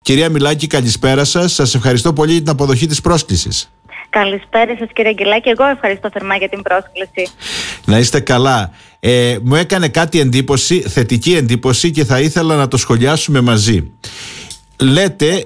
Κυρία Μιλάκη, καλησπέρα σας. Σας ευχαριστώ πολύ για την αποδοχή της πρόσκλησης. Καλησπέρα σας, κύριε Αγγελάκη. Εγώ ευχαριστώ θερμά για την πρόσκληση. Να είστε καλά. Μου έκανε κάτι εντύπωση, θετική εντύπωση, και θα ήθελα να το σχολιάσουμε μαζί. Λέτε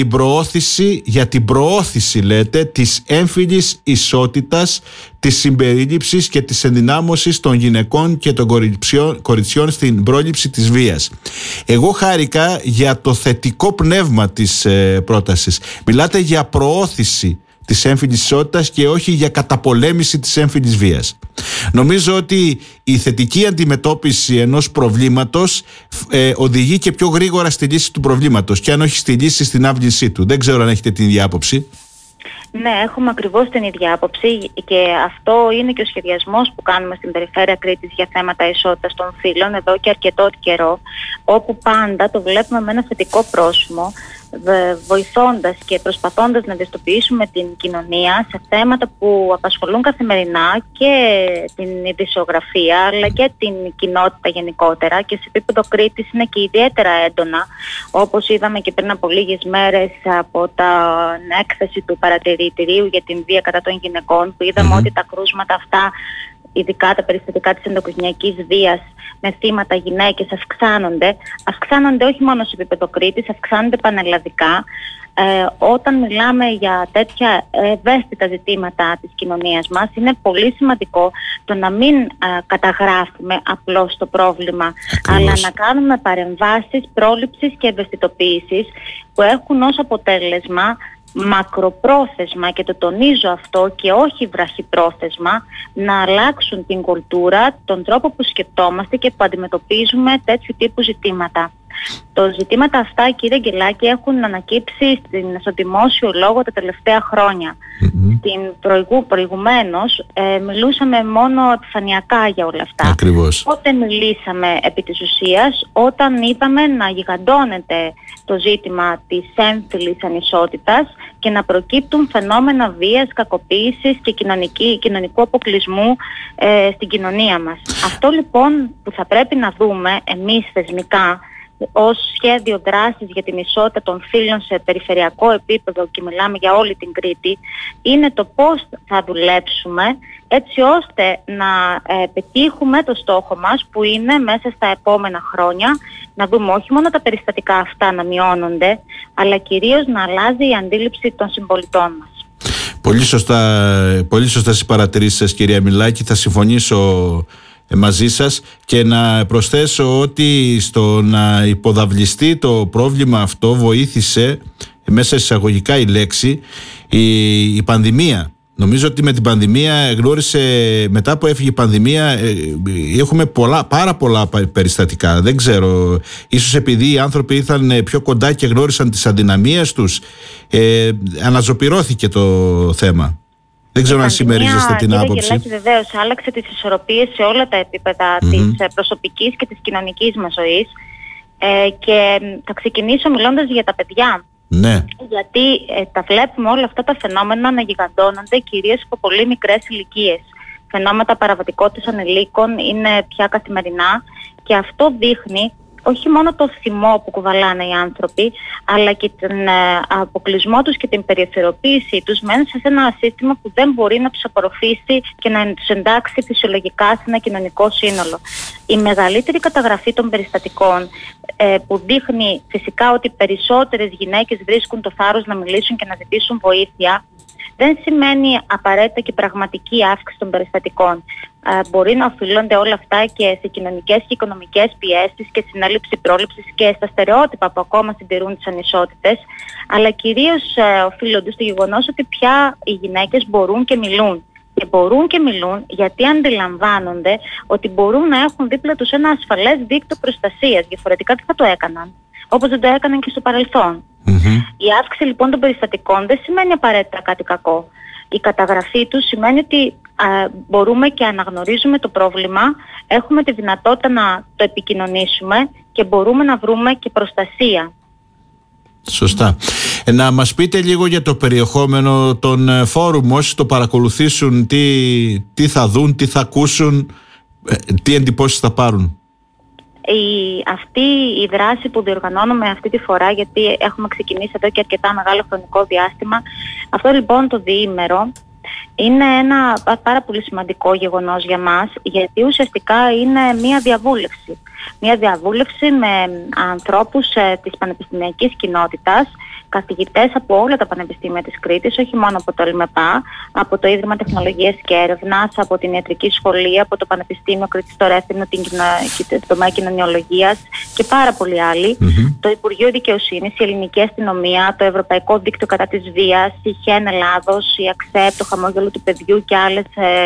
για την προώθηση λέτε της έμφυλης ισότητας, της συμπερίληψης και της ενδυνάμωσης των γυναικών και των κοριτσιών στην πρόληψη της βίας. Εγώ χάρηκα για το θετικό πνεύμα της πρότασης. Μιλάτε για προώθηση της έμφυλης ισότητας και όχι για καταπολέμηση της έμφυλης βίας. Νομίζω ότι η θετική αντιμετώπιση ενός προβλήματος οδηγεί και πιο γρήγορα στη λύση του προβλήματος, και αν όχι στη λύση, στην άβλησή του. Δεν ξέρω αν έχετε την ίδια άποψη. Ναι, έχουμε ακριβώς την ίδια άποψη, και αυτό είναι και ο σχεδιασμός που κάνουμε στην Περιφέρεια Κρήτης για θέματα ισότητας των φύλων εδώ και αρκετό καιρό, όπου πάντα το βλέπουμε με ένα θετικό πρόσημο, βοηθώντας και προσπαθώντας να ευαισθητοποιήσουμε την κοινωνία σε θέματα που απασχολούν καθημερινά και την ειδησιογραφία αλλά και την κοινότητα γενικότερα, και σε επίπεδο Κρήτης είναι και ιδιαίτερα έντονα, όπως είδαμε και πριν από λίγες μέρες από την έκθεση του παρατηρητηρίου για την βία κατά των γυναικών, που είδαμε ότι τα κρούσματα αυτά, ειδικά τα περιστατικά της ενδοοικογενειακής βίας με θύματα γυναίκες, αυξάνονται όχι μόνο σε επίπεδο Κρήτης, αυξάνονται πανελλαδικά. Όταν μιλάμε για τέτοια ευαίσθητα ζητήματα της κοινωνίας μας, είναι πολύ σημαντικό το να μην καταγράφουμε απλώς το πρόβλημα, αλλά να κάνουμε παρεμβάσεις πρόληψης και ευαισθητοποίησης που έχουν ως αποτέλεσμα μακροπρόθεσμα, και το τονίζω αυτό, και όχι βραχυπρόθεσμα, να αλλάξουν την κουλτούρα, τον τρόπο που σκεπτόμαστε και που αντιμετωπίζουμε τέτοιου τύπου ζητήματα. Τα ζητήματα αυτά, κύριε Αγγελάκη, έχουν ανακύψει στο δημόσιο λόγο τα τελευταία χρόνια. Προηγουμένως μιλούσαμε μόνο επιφανειακά για όλα αυτά. Ακριβώς. Όταν μιλήσαμε επί της ουσίας, όταν είπαμε να γιγαντώνεται το ζήτημα της έμφυλης ανισότητας και να προκύπτουν φαινόμενα βίας, κακοποίησης και κοινωνικού αποκλεισμού στην κοινωνία μας. Αυτό λοιπόν που θα πρέπει να δούμε εμείς θεσμικά ως σχέδιο δράσης για την ισότητα των φύλων σε περιφερειακό επίπεδο, και μιλάμε για όλη την Κρήτη, είναι το πώς θα δουλέψουμε έτσι ώστε να πετύχουμε το στόχο μας, που είναι μέσα στα επόμενα χρόνια να δούμε όχι μόνο τα περιστατικά αυτά να μειώνονται, αλλά κυρίως να αλλάζει η αντίληψη των συμπολιτών μας. Πολύ σωστά στις παρατηρήσεις σας, κυρία Μιλάκη. Θα συμφωνήσω μαζί σας και να προσθέσω ότι στο να υποδαβλιστεί το πρόβλημα αυτό βοήθησε, μέσα εισαγωγικά η λέξη, η πανδημία. Νομίζω ότι με την πανδημία μετά που έφυγε η πανδημία, έχουμε πάρα πολλά περιστατικά. Δεν ξέρω, ίσως επειδή οι άνθρωποι ήρθαν πιο κοντά και γνώρισαν τις αδυναμίες τους, αναζωπυρώθηκε το θέμα. Δεν ξέρω αν συμμερίζεστε την άποψη. Κύριε Αγγελάκη, βεβαίως άλλαξε τις ισορροπίες σε όλα τα επίπεδα της προσωπικής και της κοινωνικής μας ζωής, και θα ξεκινήσω μιλώντας για τα παιδιά. Ναι. Γιατί τα βλέπουμε όλα αυτά τα φαινόμενα να γιγαντώνονται κυρίως από πολύ μικρές ηλικίες. Φαινόματα παραβατικότητας ανηλίκων είναι πια καθημερινά, και αυτό δείχνει όχι μόνο το θυμό που κουβαλάνε οι άνθρωποι, αλλά και τον αποκλεισμό τους και την περιθωριοποίησή τους μέσα σε ένα σύστημα που δεν μπορεί να τους απορροφήσει και να τους εντάξει φυσιολογικά σε ένα κοινωνικό σύνολο. Η μεγαλύτερη καταγραφή των περιστατικών, που δείχνει φυσικά ότι περισσότερες γυναίκες βρίσκουν το θάρρος να μιλήσουν και να ζητήσουν βοήθεια, δεν σημαίνει απαραίτητα και πραγματική αύξηση των περιστατικών. Μπορεί να οφείλονται όλα αυτά και σε κοινωνικές και οικονομικές πιέσεις και στην έλλειψη πρόληψης και στα στερεότυπα που ακόμα συντηρούν τις ανισότητες, αλλά κυρίως οφείλονται στο γεγονός ότι πια οι γυναίκες μπορούν και μιλούν. Και μπορούν και μιλούν γιατί αντιλαμβάνονται ότι μπορούν να έχουν δίπλα τους ένα ασφαλές δίκτυο προστασίας. Διαφορετικά τι θα το έκαναν, όπως δεν το έκαναν και στο παρελθόν. Η αύξηση λοιπόν των περιστατικών δεν σημαίνει απαραίτητα κάτι κακό. Η καταγραφή του σημαίνει ότι μπορούμε και αναγνωρίζουμε το πρόβλημα, έχουμε τη δυνατότητα να το επικοινωνήσουμε και μπορούμε να βρούμε και προστασία. Σωστά. Να μας πείτε λίγο για το περιεχόμενο των φόρουμ, όσοι το παρακολουθήσουν, τι θα δουν, τι θα ακούσουν, τι εντυπώσεις θα πάρουν. αυτή η δράση που διοργανώνουμε αυτή τη φορά, γιατί έχουμε ξεκινήσει εδώ και αρκετά μεγάλο χρονικό διάστημα, αυτό λοιπόν το διήμερο είναι ένα πάρα πολύ σημαντικό γεγονός για μας, γιατί ουσιαστικά είναι μία διαβούλευση. Μία διαβούλευση με ανθρώπους της πανεπιστημιακής κοινότητας, καθηγητές από όλα τα πανεπιστήμια της Κρήτης, όχι μόνο από το ΕΛΜΕΠΑ, από το Ίδρυμα Τεχνολογίας και Έρευνας, από την Ιατρική Σχολή, από το Πανεπιστήμιο Κρήτης στο Ρέθυμνο, το τομέα κοινωνιολογίας και πάρα πολλοί άλλοι. Το Υπουργείο Δικαιοσύνης, η Ελληνική Αστυνομία, το Ευρωπαϊκό Δίκτυο κατά της Βίας, η ΧΕΝ Ελλάδος, η ΑΞΕΠ, το Χαμόγελο του Παιδιού και άλλες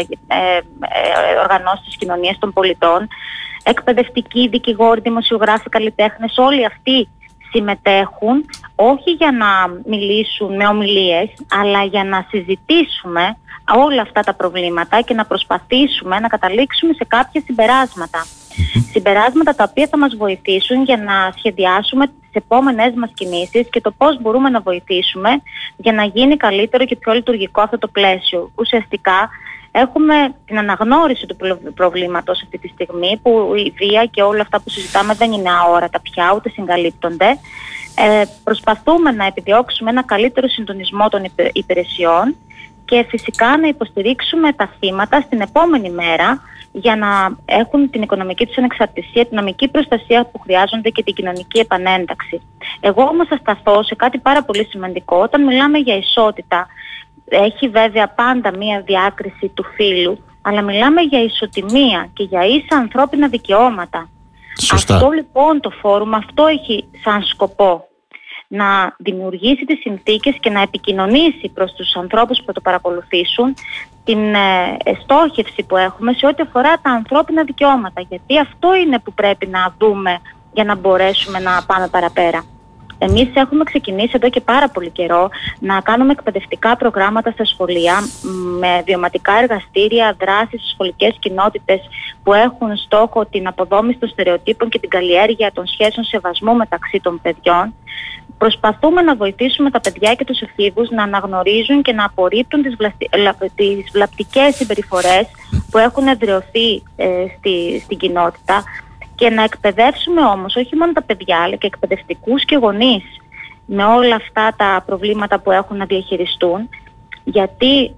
οργανώσεις της κοινωνίας των πολιτών, εκπαιδευτικοί, δικηγόροι, δημοσιογράφοι, καλλιτέχνες, όλοι αυτοί συμμετέχουν όχι για να μιλήσουν με ομιλίες, αλλά για να συζητήσουμε όλα αυτά τα προβλήματα και να προσπαθήσουμε να καταλήξουμε σε κάποια συμπεράσματα. Συμπεράσματα τα οποία θα μας βοηθήσουν για να σχεδιάσουμε τις επόμενες μας κινήσεις και το πώς μπορούμε να βοηθήσουμε για να γίνει καλύτερο και πιο λειτουργικό αυτό το πλαίσιο. Ουσιαστικά έχουμε την αναγνώριση του προβλήματος αυτή τη στιγμή, που η βία και όλα αυτά που συζητάμε δεν είναι αόρατα πια, ούτε συγκαλύπτονται. Προσπαθούμε να επιδιώξουμε ένα καλύτερο συντονισμό των υπηρεσιών και φυσικά να υποστηρίξουμε τα θύματα στην επόμενη μέρα για να έχουν την οικονομική τους ανεξαρτησία, την νομική προστασία που χρειάζονται και την κοινωνική επανένταξη. Εγώ όμως θα σταθώ σε κάτι πάρα πολύ σημαντικό. Όταν μιλάμε για ισότητα, έχει βέβαια πάντα μία διάκριση του φύλου, αλλά μιλάμε για ισοτιμία και για ίσα ανθρώπινα δικαιώματα. Σωστά. Αυτό λοιπόν το φόρουμ, αυτό έχει σαν σκοπό να δημιουργήσει τις συνθήκες και να επικοινωνήσει προς τους ανθρώπους που θα το παρακολουθήσουν την στόχευση που έχουμε σε ό,τι αφορά τα ανθρώπινα δικαιώματα, γιατί αυτό είναι που πρέπει να δούμε για να μπορέσουμε να πάμε παραπέρα. Εμείς έχουμε ξεκινήσει εδώ και πάρα πολύ καιρό να κάνουμε εκπαιδευτικά προγράμματα στα σχολεία με βιωματικά εργαστήρια, δράσεις στις σχολικές κοινότητες που έχουν στόχο την αποδόμηση των στερεοτύπων και την καλλιέργεια των σχέσεων σεβασμού μεταξύ των παιδιών. Προσπαθούμε να βοηθήσουμε τα παιδιά και τους εφήβους να αναγνωρίζουν και να απορρίπτουν τις βλαπτικές συμπεριφορές που έχουν εδραιωθεί στην κοινότητα, και να εκπαιδεύσουμε όμως όχι μόνο τα παιδιά, αλλά και εκπαιδευτικούς και γονείς με όλα αυτά τα προβλήματα που έχουν να διαχειριστούν, γιατί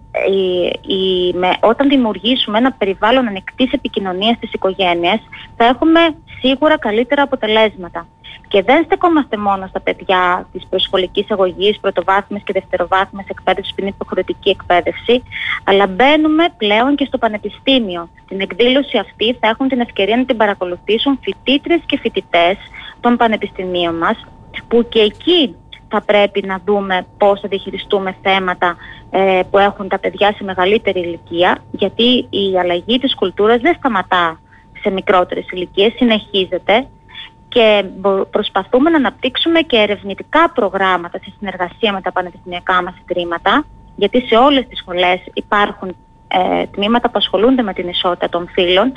όταν δημιουργήσουμε ένα περιβάλλον ανοιχτής επικοινωνίας στις οικογένειες, θα έχουμε σίγουρα καλύτερα αποτελέσματα. Και δεν στεκόμαστε μόνο στα παιδιά της προσχολικής αγωγής, πρωτοβάθμιας και δευτεροβάθμιας εκπαίδευσης, που είναι υποχρεωτική εκπαίδευση, αλλά μπαίνουμε πλέον και στο πανεπιστήμιο. Την εκδήλωση αυτή θα έχουν την ευκαιρία να την παρακολουθήσουν φοιτήτρες και φοιτητές των πανεπιστημίων μας, που και εκεί θα πρέπει να δούμε πώς θα διαχειριστούμε θέματα που έχουν τα παιδιά σε μεγαλύτερη ηλικία, γιατί η αλλαγή της κουλτούρας δεν σταματά σε μικρότερες ηλικίες, συνεχίζεται. Και προσπαθούμε να αναπτύξουμε και ερευνητικά προγράμματα σε συνεργασία με τα πανεπιστημιακά μας ιδρύματα, γιατί σε όλες τις σχολές υπάρχουν τμήματα που ασχολούνται με την ισότητα των φύλων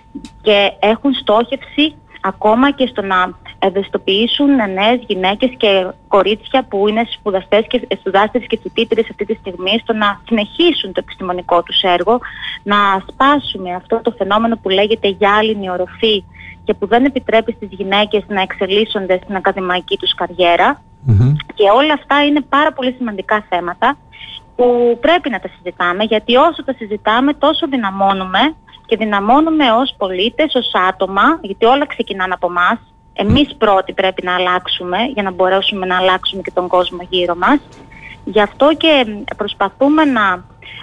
και έχουν στόχευση ακόμα και στο να ευαισθητοποιήσουν νέες γυναίκες και κορίτσια που είναι σπουδάστερες και φοιτήτρες αυτή τη στιγμή, στο να συνεχίσουν το επιστημονικό τους έργο, να σπάσουμε αυτό το φαινόμενο που λέγεται γυάλινη οροφή και που δεν επιτρέπει στις γυναίκες να εξελίσσονται στην ακαδημαϊκή τους καριέρα. Και όλα αυτά είναι πάρα πολύ σημαντικά θέματα που πρέπει να τα συζητάμε, γιατί όσο τα συζητάμε τόσο δυναμώνουμε, και δυναμώνουμε ως πολίτες, ως άτομα, γιατί όλα ξεκινάνε από εμάς. Εμείς πρώτοι πρέπει να αλλάξουμε για να μπορέσουμε να αλλάξουμε και τον κόσμο γύρω μας. Γι' αυτό και προσπαθούμε να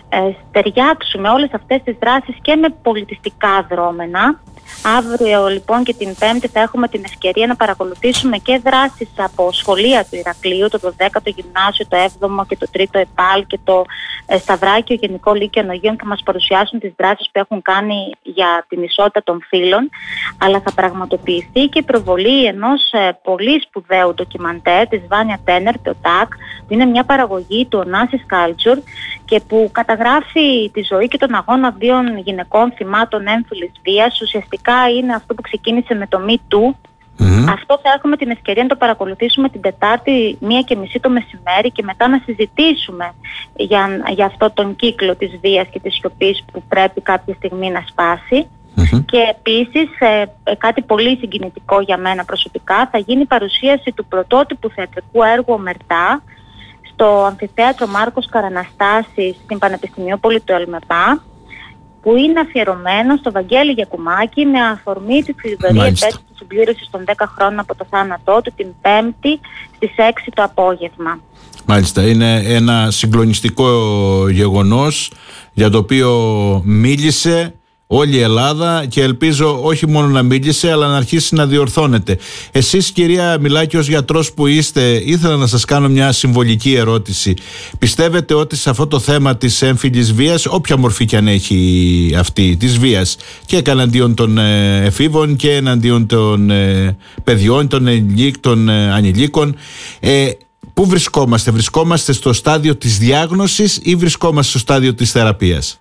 ταιριάξουμε όλες αυτές τις δράσεις και με πολιτιστικά δρόμενα. Αύριο λοιπόν και την Πέμπτη θα έχουμε την ευκαιρία να παρακολουθήσουμε και δράσεις από σχολεία του Ηρακλείου, το 12ο Γυμνάσιο, το 7ο και το 3ο ΕΠΑΛ και το Σταυράκιο Γενικό Λύκειο Νογίων. Θα μας παρουσιάσουν τις δράσεις που έχουν κάνει για την ισότητα των φύλων, αλλά θα πραγματοποιηθεί και η προβολή ενός πολύ σπουδαίου ντοκιμαντέρ της Βάνια Τένερ, το ΤΑΚ, που είναι μια παραγωγή του Onassis Culture και που καταγράφει τη ζωή και τον αγώνα δύο γυναικών θυμάτων έμφυλης βίας. Ουσιαστικά είναι αυτό που ξεκίνησε με το Me Too. Αυτό θα έχουμε την ευκαιρία να το παρακολουθήσουμε την Τετάρτη 1:30 το μεσημέρι και μετά να συζητήσουμε για αυτό τον κύκλο της βίας και της σιωπής που πρέπει κάποια στιγμή να σπάσει. Και επίσης κάτι πολύ συγκινητικό για μένα προσωπικά, θα γίνει παρουσίαση του πρωτότυπου θεατρικού έργου «Ομερτά» στο Αμφιθέατρο Μάρκος Καραναστάσης στην Πανεπιστημιούπολη του ΕΛΜΕΠΑ, που είναι αφιερωμένο στο Βαγγέλη Γιακουμάκη με αφορμή τη θλιβερή επέτειο της συμπλήρωσης των 10 χρόνων από το θάνατό του την Πέμπτη στις 6 το απόγευμα. Μάλιστα, είναι ένα συγκλονιστικό γεγονός για το οποίο μίλησε όλη η Ελλάδα και ελπίζω όχι μόνο να μίλησε αλλά να αρχίσει να διορθώνεται. Εσείς, κυρία Μιλάκη, ως γιατρός που είστε, ήθελα να σας κάνω μια συμβολική ερώτηση. Πιστεύετε ότι σε αυτό το θέμα της έμφυλης βίας, όποια μορφή και αν έχει αυτή της βίας, και εναντίον των εφήβων και εναντίον των παιδιών, των ανηλίκων, πού βρισκόμαστε? Βρισκόμαστε στο στάδιο της διάγνωσης ή βρισκόμαστε στο στάδιο της θεραπείας?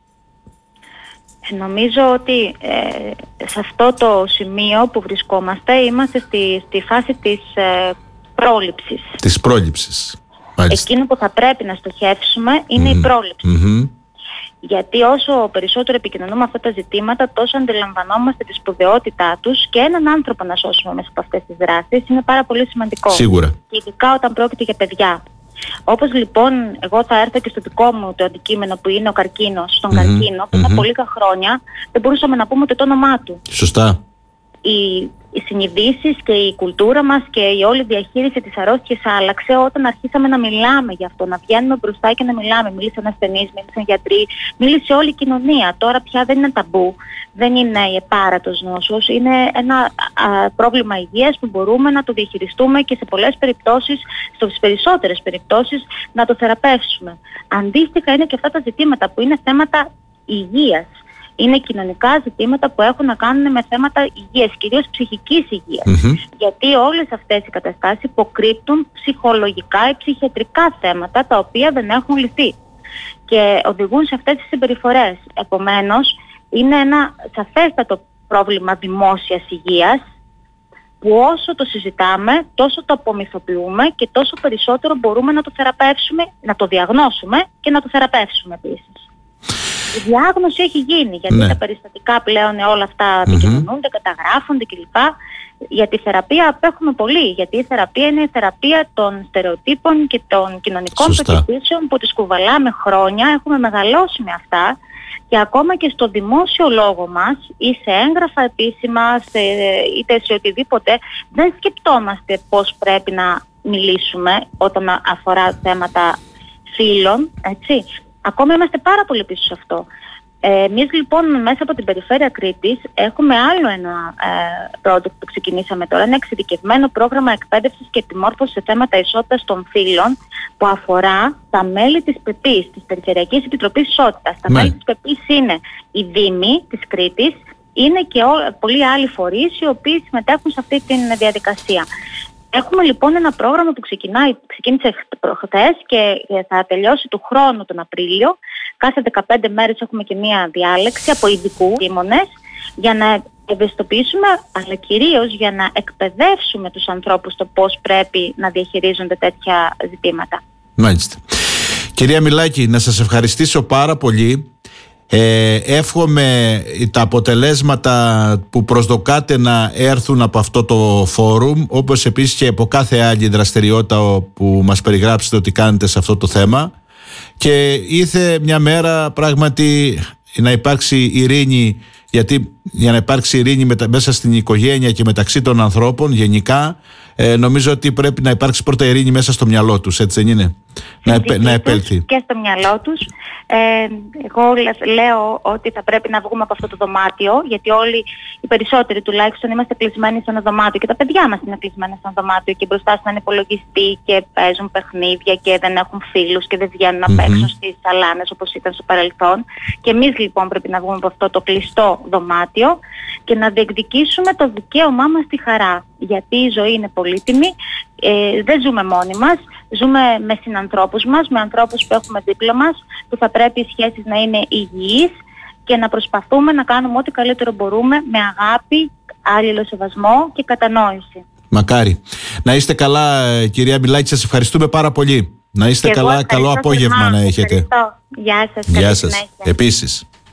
Νομίζω ότι σε αυτό το σημείο που βρισκόμαστε είμαστε στη φάση της πρόληψης. Της πρόληψης. Εκείνο που θα πρέπει να στοχεύσουμε είναι η πρόληψη. Γιατί όσο περισσότερο επικοινωνούμε αυτά τα ζητήματα, τόσο αντιλαμβανόμαστε τη σπουδαιότητά τους, και έναν άνθρωπο να σώσουμε μέσα από αυτές τις δράσεις είναι πάρα πολύ σημαντικό. Σίγουρα. Και ειδικά όταν πρόκειται για παιδιά. Όπως λοιπόν, εγώ θα έρθω και στο δικό μου το αντικείμενο που είναι ο καρκίνος, στον καρκίνο, πριν από λίγα χρόνια δεν μπορούσαμε να πούμε το όνομά του. Σωστά. Οι συνειδήσεις και η κουλτούρα μας και η όλη διαχείριση της αρρώστιας άλλαξε όταν αρχίσαμε να μιλάμε γι' αυτό, να βγαίνουμε μπροστά και να μιλάμε. Μίλησαν ασθενείς, μίλησαν γιατροί, μίλησε όλη η κοινωνία. Τώρα πια δεν είναι ταμπού, δεν είναι η επάρατος νόσος, είναι ένα πρόβλημα υγείας που μπορούμε να το διαχειριστούμε και σε πολλές περιπτώσεις, στις περισσότερες περιπτώσεις, να το θεραπεύσουμε. Αντίστοιχα είναι και αυτά τα ζητήματα που είναι θέματα υγείας. Είναι κοινωνικά ζητήματα που έχουν να κάνουν με θέματα υγείας, κυρίως ψυχικής υγείας. Γιατί όλες αυτές οι καταστάσεις υποκρύπτουν ψυχολογικά ή ψυχιατρικά θέματα τα οποία δεν έχουν λυθεί και οδηγούν σε αυτές τις συμπεριφορές. Επομένως, είναι ένα σαφέστατο πρόβλημα δημόσιας υγείας που όσο το συζητάμε, τόσο το απομυθοποιούμε και τόσο περισσότερο μπορούμε να το θεραπεύσουμε, να το διαγνώσουμε και να το θεραπεύσουμε επίσης. Η διάγνωση έχει γίνει, γιατί τα περιστατικά πλέον όλα αυτά επικοινωνούνται, καταγράφονται κλπ. Για τη θεραπεία απέχουμε πολύ, γιατί η θεραπεία είναι η θεραπεία των στερεοτύπων και των κοινωνικών πεποιθήσεων που τις κουβαλάμε χρόνια, έχουμε μεγαλώσει με αυτά, και ακόμα και στο δημόσιο λόγο μας ή σε έγγραφα επίσημα, είτε σε οτιδήποτε, δεν σκεπτόμαστε πώς πρέπει να μιλήσουμε όταν αφορά θέματα φύλων, έτσι. Ακόμα είμαστε πάρα πολύ πίσω σε αυτό. Εμείς λοιπόν μέσα από την περιφέρεια Κρήτης έχουμε άλλο ένα project που ξεκινήσαμε τώρα, ένα εξειδικευμένο πρόγραμμα εκπαίδευσης και επιμόρφωσης σε θέματα ισότητας των φύλων, που αφορά τα μέλη της ΠΕΠΗΣ, της Περιφερειακής Επιτροπής Ισότητας. Τα μέλη της ΠΕΠΗΣ είναι οι Δήμοι της Κρήτης, είναι και πολλοί άλλοι φορείς οι οποίοι συμμετέχουν σε αυτή τη διαδικασία. Έχουμε λοιπόν ένα πρόγραμμα που ξεκίνησε χθες και θα τελειώσει του χρόνου τον Απρίλιο. Κάθε 15 μέρες έχουμε και μία διάλεξη από ειδικούς επιστήμονες για να ευαισθητοποιήσουμε, αλλά κυρίως για να εκπαιδεύσουμε τους ανθρώπους το πώς πρέπει να διαχειρίζονται τέτοια ζητήματα. Μάλιστα. Κυρία Μιλάκη, να σας ευχαριστήσω πάρα πολύ. Εύχομαι τα αποτελέσματα που προσδοκάτε να έρθουν από αυτό το φόρουμ, όπως επίσης και από κάθε άλλη δραστηριότητα που μας περιγράψετε ότι κάνετε σε αυτό το θέμα, και ήρθε μια μέρα πράγματι να υπάρξει ειρήνη, γιατί για να υπάρξει ειρήνη μέσα στην οικογένεια και μεταξύ των ανθρώπων γενικά, νομίζω ότι πρέπει να υπάρξει πρώτα ειρήνη μέσα στο μυαλό τους, έτσι δεν είναι? Να επέλθει και στο μυαλό τους. Εγώ λέω ότι θα πρέπει να βγούμε από αυτό το δωμάτιο, γιατί όλοι οι περισσότεροι τουλάχιστον είμαστε κλεισμένοι σε ένα δωμάτιο και τα παιδιά μας είναι κλεισμένα σε ένα δωμάτιο και μπροστά σε έναν υπολογιστή και παίζουν παιχνίδια και δεν έχουν φίλους και δεν βγαίνουν να παίξουν στις σαλάνες όπως ήταν στο παρελθόν. Και εμείς λοιπόν πρέπει να βγούμε από αυτό το κλειστό δωμάτιο και να διεκδικήσουμε το δικαίωμά μας στη χαρά. Γιατί η ζωή είναι πολύτιμη, δεν ζούμε μόνοι μας, ζούμε με συνανθρώπους μας, με ανθρώπους που έχουμε δίπλα μας, που θα πρέπει οι σχέσεις να είναι υγιείς και να προσπαθούμε να κάνουμε ό,τι καλύτερο μπορούμε με αγάπη, αλληλοσεβασμό και κατανόηση. Μακάρι. Να είστε καλά, κυρία Μιλάκη, σας ευχαριστούμε πάρα πολύ. Να είστε καλά, καλό απόγευμα να έχετε. Ευχαριστώ. Γεια σας. Γεια σας. Επίσης.